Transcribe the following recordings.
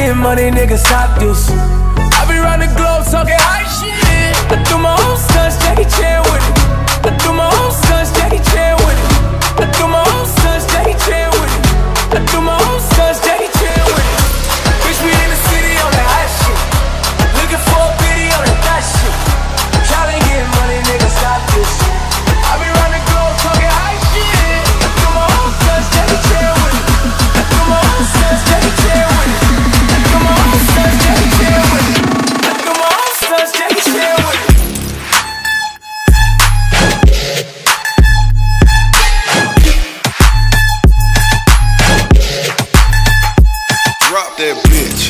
getting money, nigga, stop this. I be round the globe talking high shit. I do my own stunts, Jackie Chan with it. I do my own stunts, Jackie Chan with it. I do my own stunts, Jackie Chan with it. I do my own stunts, Jackie Chan with it. Bitch, we in the city on that hot shit. Looking for a biddy on that thot shit. Y'all ain't getting money, nigga, stop this. I be round the globe talking high shit. I do my own stunts, Jackie Chan with it. I do my own stunts, Jackie Chan with it. I do my own stunts, Jackie Chan with it. I do my own stunts, Jackie Chan with it. Drop that bitch.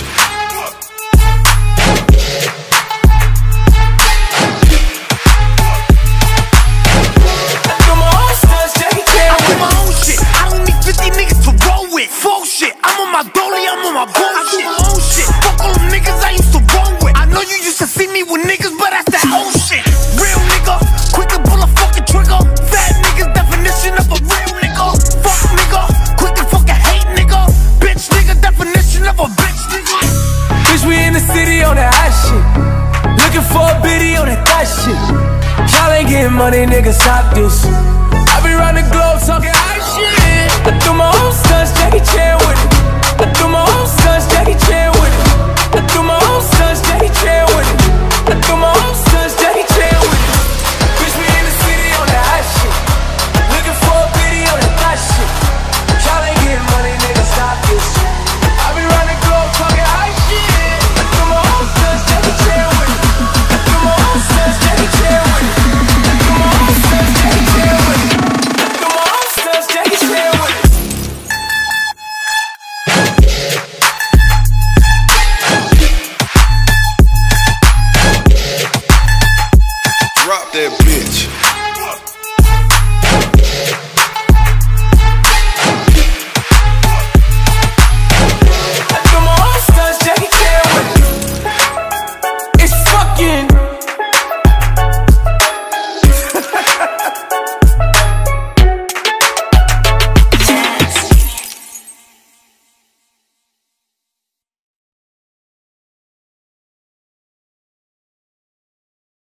I do my own stunts, Jackie Chan I do with my it. own shit. I don't need 50 niggas to roll with. Full shit. I'm on my dolly, I'm on my bullshit. I do my own shit. Fuck all them niggas I used to roll with. I know you used to see me with niggas, but that's that old shit. Real nigga, quick to pull a fucking trigger. Fat niggas, definition of a real nigga. Fuck nigga, quick to fucking hate nigga. Bitch nigga, definition of a bitch nigga. Bitch, we in the city on that hot shit. Looking for a biddy on that thot shit. Y'all ain't getting money, nigga, stop this. I be round the globe talking high shit. I do my own stunts, Jackie Chan with it.